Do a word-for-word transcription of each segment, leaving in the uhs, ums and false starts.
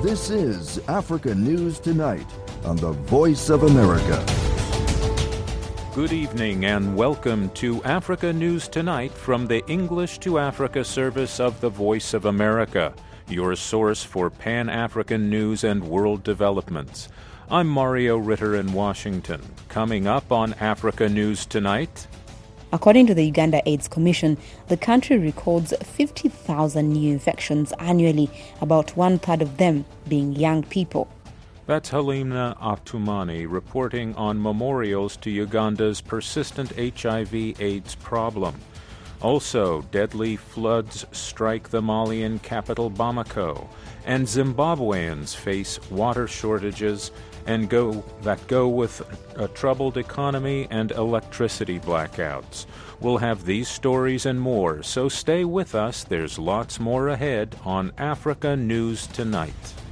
This is Africa News Tonight on the Voice of America. Good evening and welcome to Africa News Tonight from the English to Africa service of the Voice of America, your source for Pan-African news and world developments. I'm Mario Ritter in Washington. Coming up on Africa News Tonight. According to the Uganda AIDS Commission, the country records fifty thousand new infections annually, about one-third of them being young people. That's Halima Atumani reporting on memorials to Uganda's persistent H I V AIDS problem. Also, deadly floods strike the Malian capital Bamako, and Zimbabweans face water shortages and go that go with a troubled economy and electricity blackouts. We'll have these stories and more, so stay with us. There's lots more ahead on Africa News Tonight.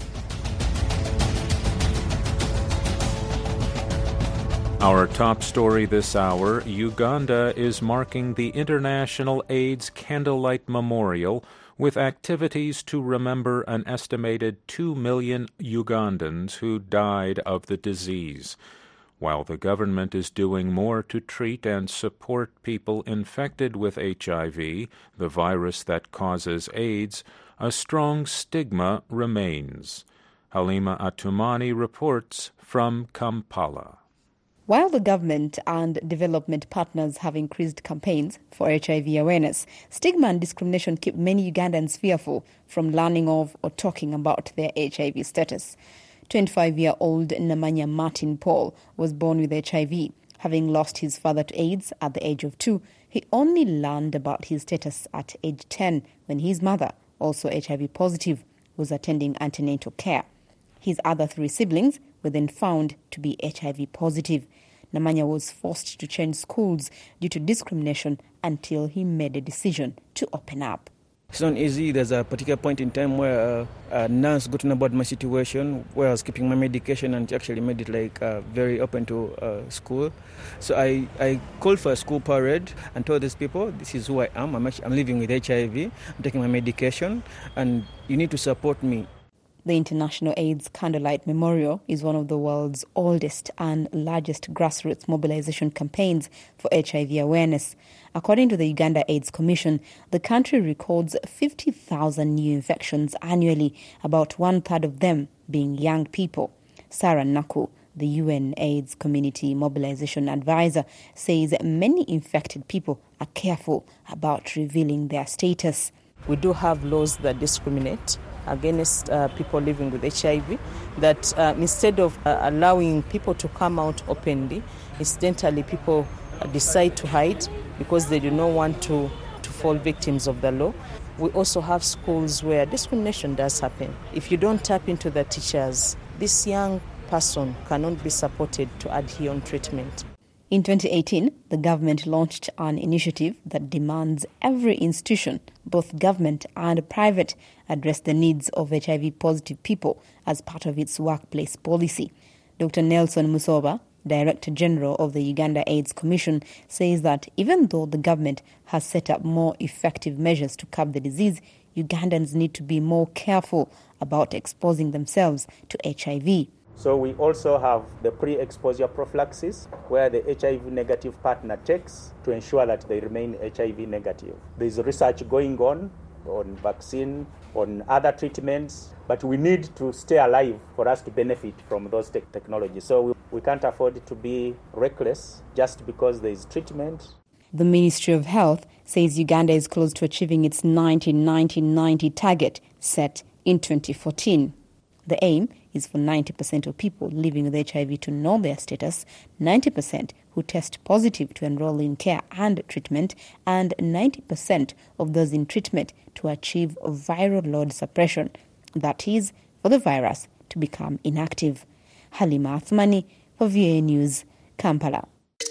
Our top story this hour, Uganda is marking the International AIDS Candlelight Memorial with activities to remember an estimated two million Ugandans who died of the disease. While the government is doing more to treat and support people infected with H I V, the virus that causes AIDS, a strong stigma remains. Halima Atumani reports from Kampala. While the government and development partners have increased campaigns for H I V awareness, stigma and discrimination keep many Ugandans fearful from learning of or talking about their H I V status. twenty-five-year-old Namanya Martin Paul was born with H I V. Having lost his father to AIDS at the age of two, he only learned about his status at age ten when his mother, also H I V positive, was attending antenatal care. His other three siblings were then found to be H I V positive. Namanya was forced to change schools due to discrimination until he made a decision to open up. It's not easy. There's a particular point in time where uh, a nurse got to know about my situation, where I was keeping my medication, and she actually made it like uh, very open to uh, school. So I, I called for a school parade and told these people, this is who I am. I'm, actually, I'm living with H I V. I'm taking my medication, and you need to support me. The International AIDS Candlelight Memorial is one of the world's oldest and largest grassroots mobilization campaigns for H I V awareness. According to the Uganda AIDS Commission, the country records fifty thousand new infections annually, about one-third of them being young people. Sarah Naku, the U N AIDS Community Mobilization Advisor, says many infected people are careful about revealing their status. We do have laws that discriminate against uh, people living with H I V, that uh, instead of uh, allowing people to come out openly, incidentally people uh, decide to hide because they do not want to, to fall victims of the law. We also have schools where discrimination does happen. If you don't tap into the teachers, this young person cannot be supported to adhere on treatment. In twenty eighteen, the government launched an initiative that demands every institution, both government and private, address the needs of H I V-positive people as part of its workplace policy. Doctor Nelson Musoba, Director General of the Uganda AIDS Commission, says that even though the government has set up more effective measures to curb the disease, Ugandans need to be more careful about exposing themselves to H I V. So we also have the pre-exposure prophylaxis, where the H I V negative partner takes to ensure that they remain H I V negative. There's research going on on vaccine, on other treatments, but we need to stay alive for us to benefit from those te- technologies. So we, we can't afford to be reckless just because there is treatment. The Ministry of Health says Uganda is close to achieving its ninety ninety ninety target set in twenty fourteen. The aim is for ninety percent of people living with H I V to know their status, ninety percent who test positive to enroll in care and treatment, and ninety percent of those in treatment to achieve viral load suppression, that is, for the virus to become inactive. Halima Athmani for V A News, Kampala.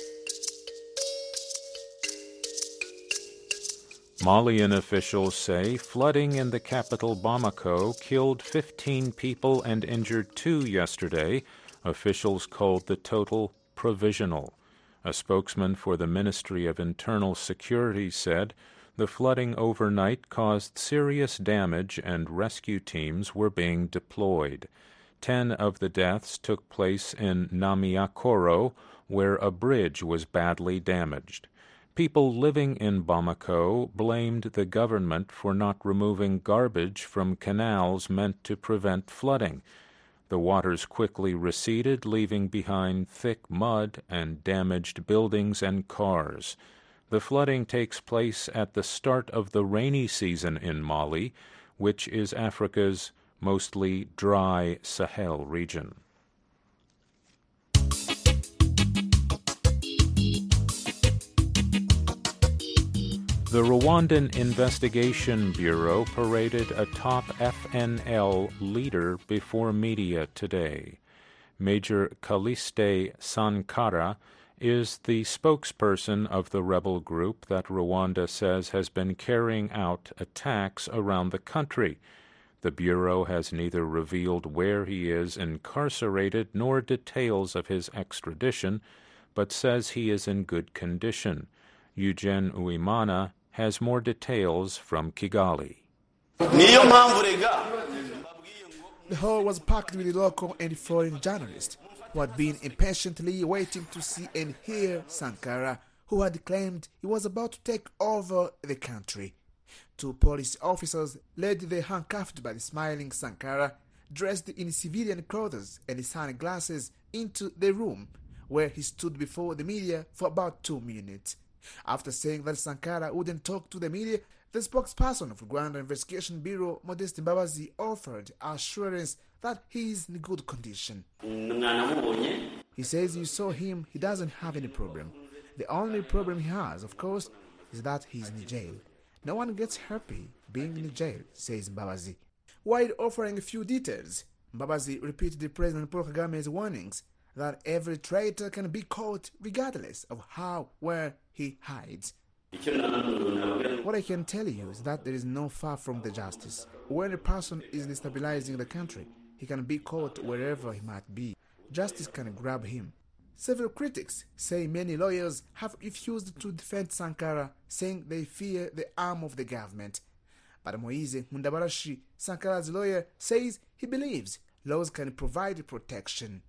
Malian officials say flooding in the capital Bamako killed fifteen people and injured two yesterday. Officials called the total provisional. A spokesman for the Ministry of Internal Security said The flooding overnight caused serious damage and rescue teams were being deployed. Ten of the deaths took place in Namiakoro, where a bridge was badly damaged. People living in Bamako blamed the government for not removing garbage from canals meant to prevent flooding. The waters quickly receded, leaving behind thick mud and damaged buildings and cars. The flooding takes place at the start of the rainy season in Mali, which is Africa's mostly dry Sahel region. The Rwandan Investigation Bureau paraded a top F N L leader before media today. Major Calliste Sankara is the spokesperson of the rebel group that Rwanda says has been carrying out attacks around the country. The Bureau has neither revealed where he is incarcerated nor details of his extradition, but says he is in good condition. Eugene Uwimana has more details from Kigali. The hall was packed with local and foreign journalists who had been impatiently waiting to see and hear Sankara, who had claimed he was about to take over the country. Two police officers led the handcuffed but smiling Sankara, dressed in civilian clothes and sunglasses, into the room, where he stood before the media for about two minutes. After saying that Sankara wouldn't talk to the media, the spokesperson of Rwanda Investigation Bureau, Modeste Mbabazi, offered assurance that he is in good condition. He says you saw him, he doesn't have any problem. The only problem he has, of course, is that he's in jail. No one gets happy being in jail, says Mbabazi. While offering a few details, Mbabazi repeated President Paul Kagame's warnings that every traitor can be caught regardless of how, where he hides. What I can tell you is that there is no far from the justice. When a person is destabilizing the country, he can be caught wherever he might be. Justice can grab him. Several critics say many lawyers have refused to defend Sankara, saying they fear the arm of the government. But Moise Mundabarashi, Sankara's lawyer, says he believes laws can provide protection.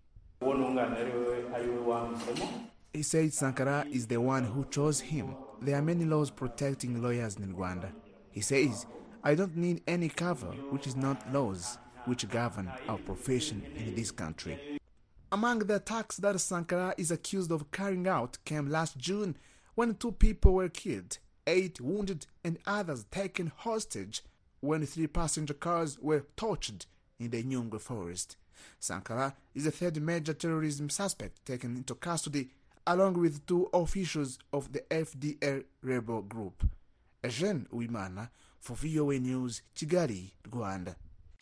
He said Sankara is the one who chose him. There are many laws protecting lawyers in Rwanda. He says, I don't need any cover which is not laws which govern our profession in this country. Among the attacks that Sankara is accused of carrying out came last June, when two people were killed, eight wounded and others taken hostage when three passenger cars were torched in the Nyungwe forest. Sankara is the third major terrorism suspect taken into custody, along with two officials of the F D L rebel group. Eugene Uwimana for V O A News, Kigali, Rwanda.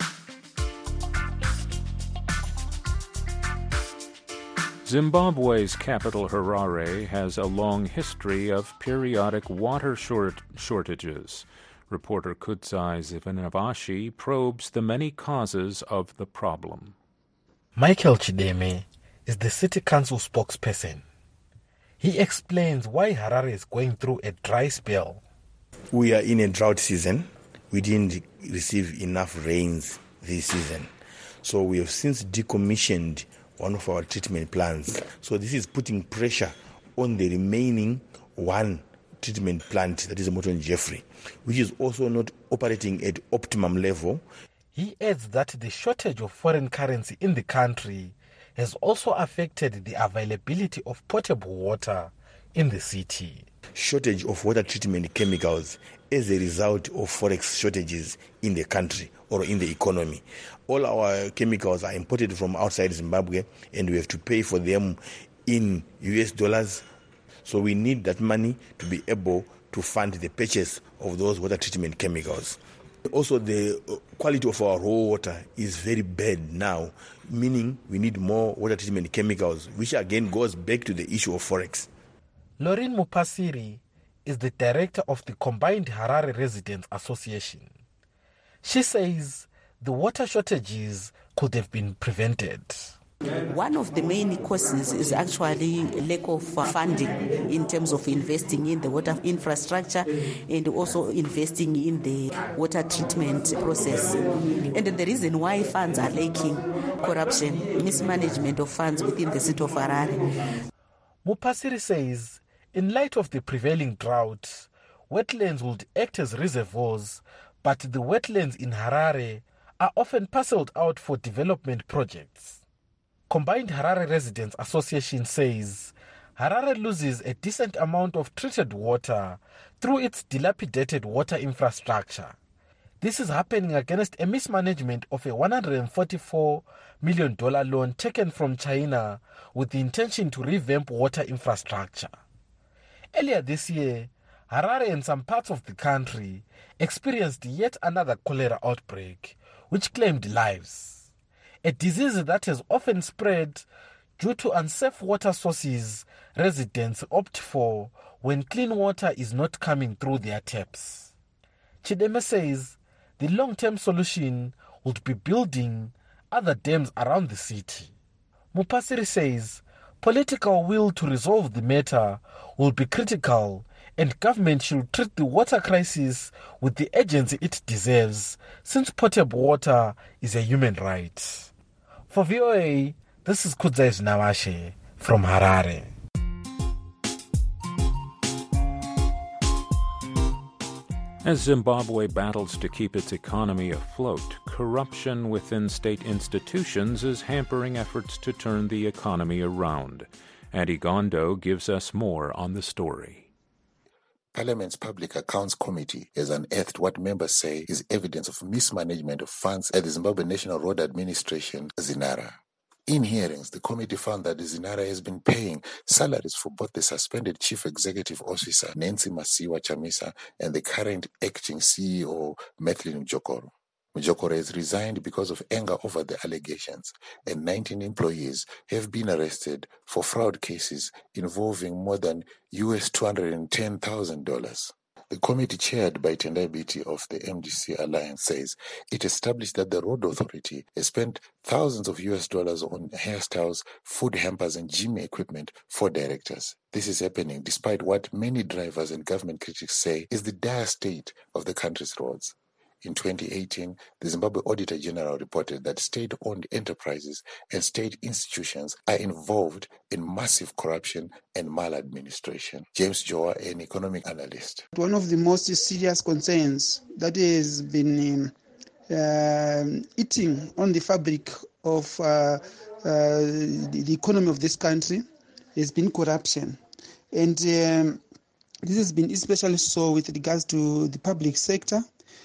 Zimbabwe's capital Harare has a long history of periodic water short- shortages. Reporter Kudzai Zivanavashi probes the many causes of the problem. Michael Chideme is the city council spokesperson. He explains why Harare is going through a dry spell. We are in a drought season. We didn't receive enough rains this season. So we have since decommissioned one of our treatment plants. So this is putting pressure on the remaining one treatment plant, that is Morton Jeffrey, which is also not operating at optimum level. He adds that the shortage of foreign currency in the country has also affected the availability of potable water in the city. Shortage of water treatment chemicals as a result of forex shortages in the country or in the economy. All our chemicals are imported from outside Zimbabwe and we have to pay for them in U S dollars. So we need that money to be able to fund the purchase of those water treatment chemicals. Also, the quality of our raw water is very bad now, meaning we need more water treatment chemicals, which again goes back to the issue of forex. Lauren Mupasiri is the director of the Combined Harare Residents Association. She says the water shortages could have been prevented. One of the main causes is actually lack of funding in terms of investing in the water infrastructure and also investing in the water treatment process. And the reason why funds are lacking, corruption, mismanagement of funds within the city of Harare. Mupasiri says, in light of the prevailing drought, wetlands would act as reservoirs, but the wetlands in Harare are often parcelled out for development projects. Combined Harare Residents Association says Harare loses a decent amount of treated water through its dilapidated water infrastructure. This is happening against a mismanagement of a one hundred forty-four million dollars loan taken from China with the intention to revamp water infrastructure. Earlier this year, Harare and some parts of the country experienced yet another cholera outbreak, which claimed lives. A disease that has often spread due to unsafe water sources residents opt for when clean water is not coming through their taps. Chideme says the long-term solution would be building other dams around the city. Mupasiri says political will to resolve the matter will be critical and government should treat the water crisis with the urgency it deserves, since potable water is a human right. For V O A, this is Kudzais Nawashe from Harare. As Zimbabwe battles to keep its economy afloat, corruption within state institutions is hampering efforts to turn the economy around. Adi Gondo gives us more on the story. Parliament's Public Accounts Committee has unearthed what members say is evidence of mismanagement of funds at the Zimbabwe National Road Administration, ZINARA. In hearings, the committee found that the ZINARA has been paying salaries for both the suspended Chief Executive Officer, Nancy Masiwa Chamisa, and the current acting C E O, Methlin Mjokoro. Mjokoro has resigned because of anger over the allegations, and nineteen employees have been arrested for fraud cases involving more than U S two hundred ten thousand dollars. The committee chaired by Tendai Biti of the M D C Alliance says it established that the Road Authority has spent thousands of U S dollars on hairstyles, food hampers and gym equipment for directors. This is happening despite what many drivers and government critics say is the dire state of the country's roads. In twenty eighteen, the Zimbabwe Auditor General reported that state-owned enterprises and state institutions are involved in massive corruption and maladministration. James Joa, an economic analyst. One of the most serious concerns that has been uh, eating on the fabric of uh, uh, the, the economy of this country has been corruption. And um, this has been especially so with regards to the public sector,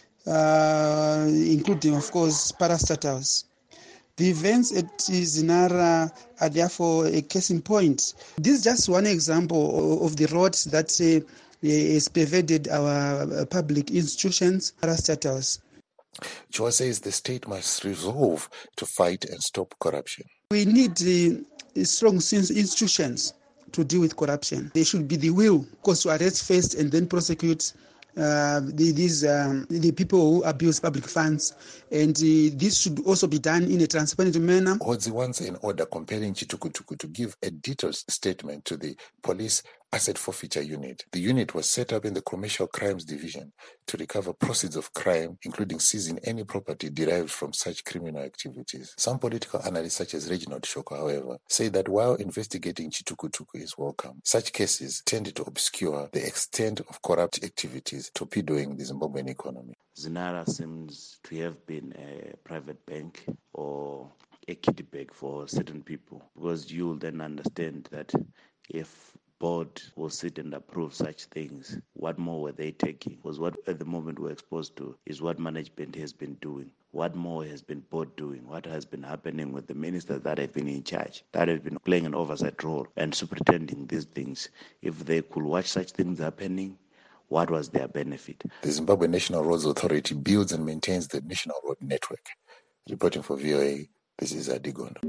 Uh, including, of course, parastatals. The events at ZINARA are therefore a case in point. This is just one example of the roads that uh, has pervaded our uh, public institutions, parastatals. Joa says the state must resolve to fight and stop corruption. We need uh, strong institutions to deal with corruption. There should be the will, of course, to arrest first and then prosecute Uh, the, these um, the people who abuse public funds, and uh, this should also be done in a transparent manner. Odzi wants an order compelling Chitukutuku to give a detailed statement to the Police Asset Forfeiture Unit. The unit was set up in the Commercial Crimes Division to recover proceeds of crime, including seizing any property derived from such criminal activities. Some political analysts, such as Reginald Shoko, however, say that while investigating Chitukutuku is welcome, such cases tend to obscure the extent of corrupt activities torpedoing the Zimbabwean economy. ZINARA seems to have been a private bank or a kiddie bag for certain people, because you'll then understand that if board will sit and approve such things, what more were they taking? Because what at the moment we're exposed to is what management has been doing. What more has been board doing? What has been happening with the ministers that have been in charge, that have been playing an oversight role and superintending these things? If they could watch such things happening, what was their benefit? The Zimbabwe National Roads Authority builds and maintains the National Road Network. Reporting for V O A, this is Adi Gondo.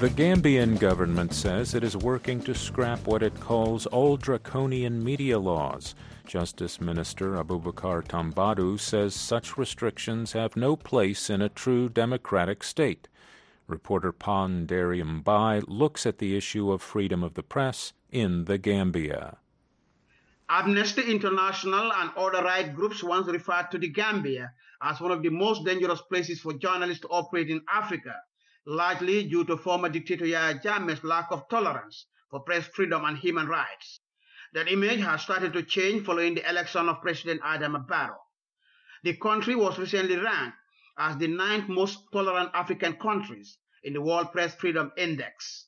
The Gambian government says it is working to scrap what it calls all draconian media laws. Justice Minister Abubakar Tambadou says such restrictions have no place in a true democratic state. Reporter Pon Darium Bai looks at the issue of freedom of the press in the Gambia. Amnesty International and other right groups once referred to the Gambia as one of the most dangerous places for journalists to operate in Africa, largely due to former dictator Yahya Jammeh's lack of tolerance for press freedom and human rights. That image has started to change following the election of President Adama Barrow. The country was recently ranked as the ninth most tolerant African countries in the World Press Freedom Index.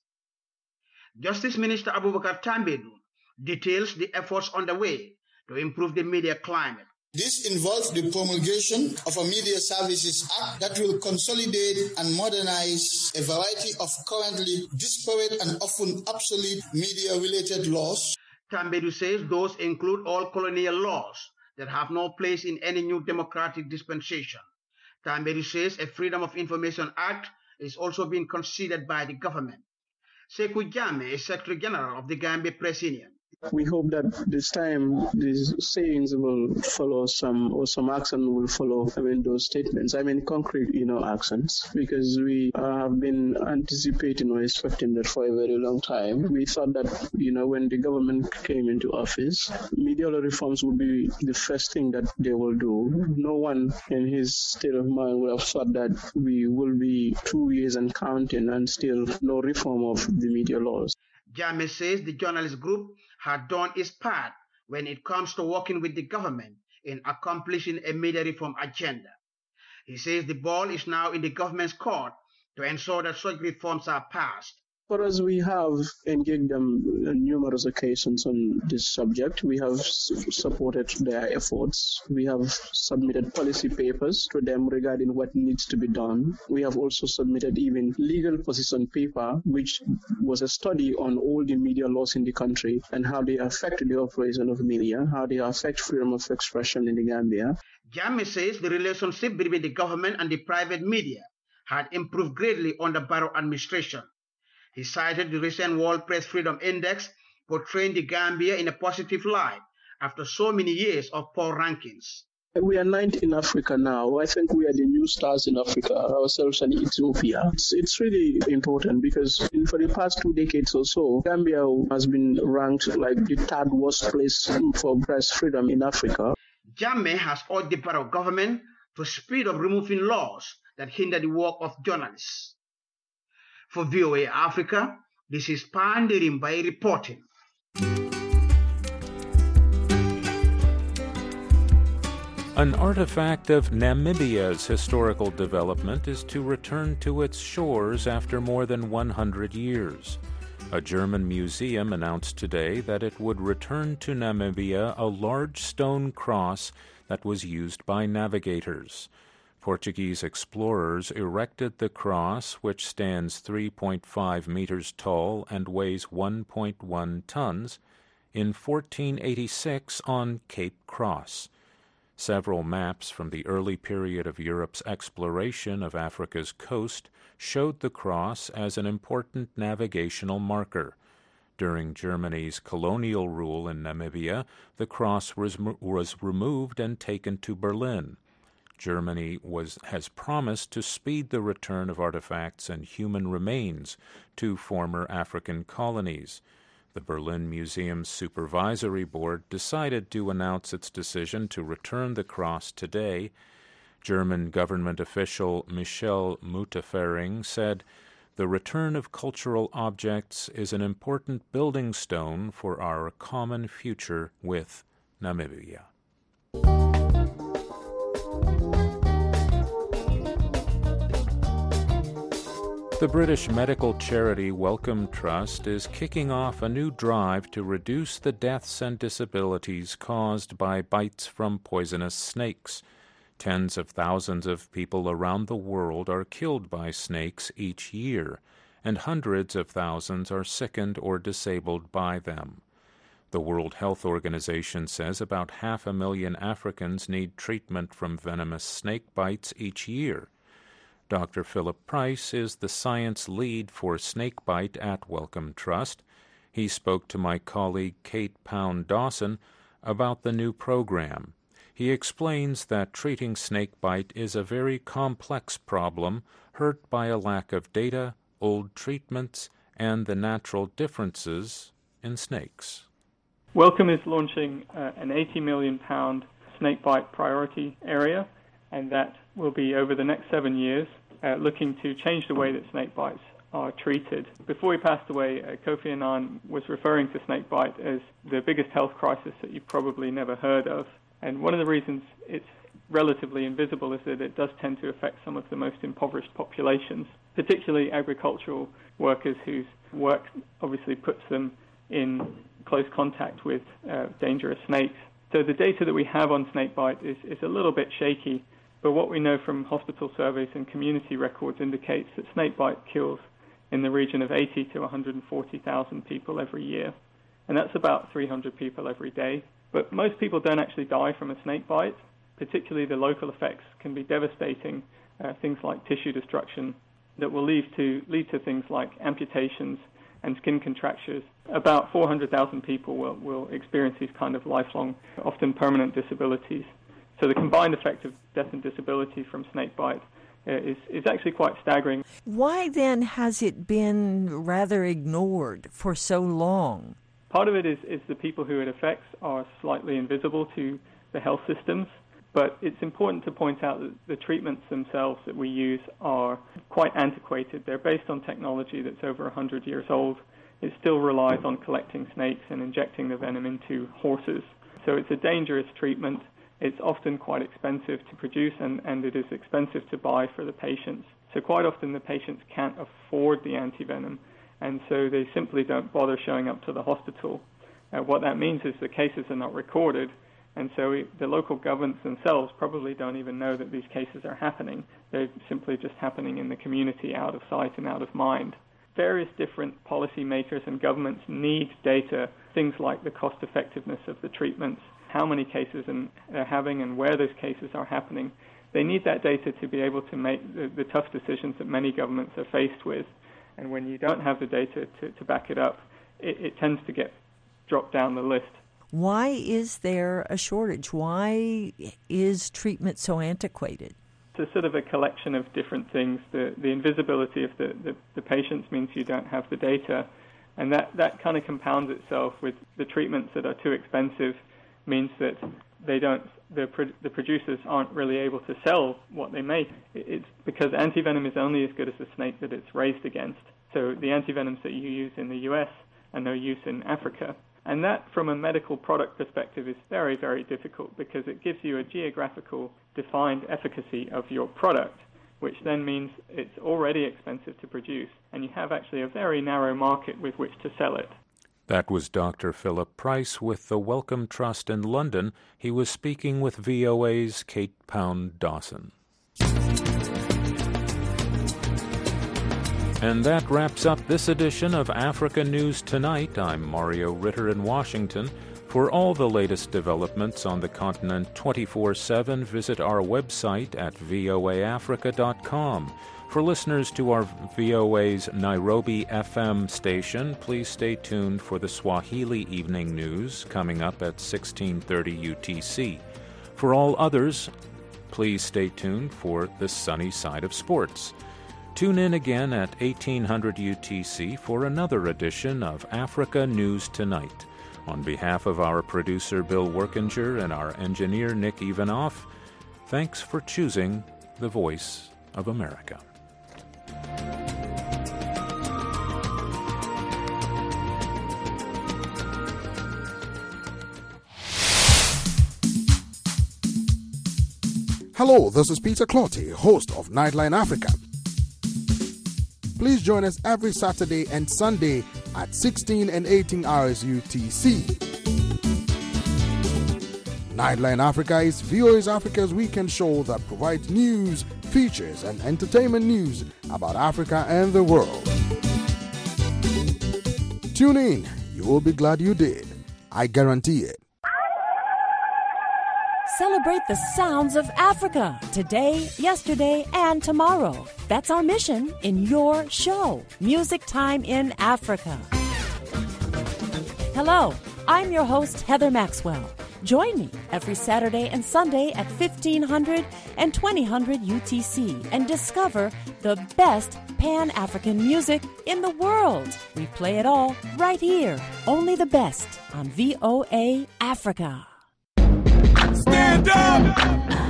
Justice Minister Abubakar Tambadou details the efforts underway to improve the media climate. This involves the promulgation of a Media Services Act that will consolidate and modernize a variety of currently disparate and often obsolete media-related laws. Tambadou says those include all colonial laws that have no place in any new democratic dispensation. Tambadou says a Freedom of Information Act is also being considered by the government. Sekou Jammeh is Secretary General of the Gambia Press Union. We hope that this time these sayings will follow some, or some action will follow, I mean, those statements. I mean, concrete, you know, actions, because we uh, have been anticipating or expecting that for a very long time. We thought that, you know, when the government came into office, media law reforms would be the first thing that they will do. No one in his state of mind would have thought that we will be two years and counting and still no reform of the media laws. Jammeh says the journalist group had done its part when it comes to working with the government in accomplishing a media reform agenda. He says the ball is now in the government's court to ensure that such reforms are passed. For us, we have engaged them on numerous occasions on this subject. We have supported their efforts. We have submitted policy papers to them regarding what needs to be done. We have also submitted even legal position paper, which was a study on all the media laws in the country and how they affect the operation of media, how they affect freedom of expression in the Gambia. Jammeh says the relationship between the government and the private media had improved greatly under Barrow administration. He cited the recent World Press Freedom Index portraying the Gambia in a positive light after so many years of poor rankings. We are ninth in Africa now. I think we are the new stars in Africa, ourselves and Ethiopia. It's, it's really important because in, for the past two decades or so, Gambia has been ranked like the third worst place for press freedom in Africa. Jammeh has urged the Barrow government to speed up removing laws that hinder the work of journalists. For V O A Africa, this is Pon Darium Bai reporting. An artifact of Namibia's historical development is to return to its shores after more than one hundred years. A German museum announced today that it would return to Namibia a large stone cross that was used by navigators. Portuguese explorers erected the cross, which stands three point five meters tall and weighs one point one tons, in fourteen eighty-six on Cape Cross. Several maps from the early period of Europe's exploration of Africa's coast showed the cross as an important navigational marker. During Germany's colonial rule in Namibia, the cross was, was removed and taken to Berlin. Germany was, has promised to speed the return of artifacts and human remains to former African colonies. The Berlin Museum's Supervisory Board decided to announce its decision to return the cross today. German government official Michel Müntefering said, "The return of cultural objects is an important building stone for our common future with Namibia." The British medical charity Wellcome Trust is kicking off a new drive to reduce the deaths and disabilities caused by bites from poisonous snakes. Tens of thousands of people around the world are killed by snakes each year, and hundreds of thousands are sickened or disabled by them. The World Health Organization says about half a million Africans need treatment from venomous snake bites each year. Doctor Philip Price is the science lead for snakebite at Wellcome Trust. He spoke to my colleague Kate Pound Dawson about the new program. He explains that treating snakebite is a very complex problem hurt by a lack of data, old treatments, and the natural differences in snakes. Wellcome is launching uh, an eighty million pound snakebite priority area, and that will be over the next seven years, uh, looking to change the way that snakebites are treated. Before he passed away, uh, Kofi Annan was referring to snakebite as the biggest health crisis that you've probably never heard of. And one of the reasons it's relatively invisible is that it does tend to affect some of the most impoverished populations, particularly agricultural workers whose work obviously puts them in close contact with uh, dangerous snakes. So the data that we have on snakebite is, is a little bit shaky, but what we know from hospital surveys and community records indicates that snakebite kills in the region of eighty to one hundred forty thousand people every year. And that's about three hundred people every day. But most people don't actually die from a snakebite. Particularly the local effects can be devastating, uh, things like tissue destruction that will lead to, lead to things like amputations and skin contractures. About four hundred thousand people will, will experience these kind of lifelong, often permanent disabilities. So the combined effect of death and disability from snakebite uh, is, is actually quite staggering. Why then has it been rather ignored for so long? Part of it is, is the people who it affects are slightly invisible to the health systems, but it's important to point out that the treatments themselves that we use are quite antiquated. They're based on technology that's over one hundred years old. It still relies on collecting snakes and injecting the venom into horses. So it's a dangerous treatment. It's often quite expensive to produce, and, and it is expensive to buy for the patients. So quite often the patients can't afford the antivenom, and so they simply don't bother showing up to the hospital. Uh, what that means is the cases are not recorded, and so we, the local governments themselves probably don't even know that these cases are happening. They're simply just happening in the community, out of sight and out of mind. Various different policymakers and governments need data, things like the cost effectiveness of the treatments, how many cases they're having and where those cases are happening. They need that data to be able to make the, the tough decisions that many governments are faced with. And when you don't have the data to, to back it up, it, it tends to get dropped down the list. Why is there a shortage? Why is treatment so antiquated? It's a sort of a collection of different things. The, the invisibility of the, the, the patients means you don't have the data, and that, that kind of compounds itself with the treatments that are too expensive, means that they don't, the, the producers aren't really able to sell what they make. It's because antivenom is only as good as the snake that it's raised against. So the antivenoms that you use in the U S are no use in Africa. And that, from a medical product perspective, is very, very difficult because it gives you a geographical defined efficacy of your product, which then means it's already expensive to produce, and you have actually a very narrow market with which to sell it. That was Doctor Philip Price with the Wellcome Trust in London. He was speaking with V O A's Kate Pound Dawson. And that wraps up this edition of Africa News Tonight. I'm Mario Ritter in Washington. For all the latest developments on the continent twenty-four seven, visit our website at v o a africa dot com. For listeners to our V O A's Nairobi F M station, please stay tuned for the Swahili Evening News coming up at sixteen thirty U T C. For all others, please stay tuned for the sunny side of sports. Tune in again at eighteen hundred U T C for another edition of Africa News Tonight. On behalf of our producer Bill Workinger and our engineer Nick Ivanoff, thanks for choosing the Voice of America. Hello, this is Peter Clotty, host of Nightline Africa. Please join us every Saturday and Sunday at sixteen and eighteen hours U T C. Nightline Africa is V O A's Africa's weekend show that provides news, features, and entertainment news about Africa and the world. Tune in. You will be glad you did. I guarantee it. celebrate the sounds of Africa today, yesterday, and tomorrow. That's our mission in your show, Music Time in Africa. Hello, I'm your host, Heather Maxwell. Join me every Saturday and Sunday at fifteen hundred and twenty hundred U T C and discover the best Pan-African music in the world. We play it all right here, only the best on V O A Africa. Stand up!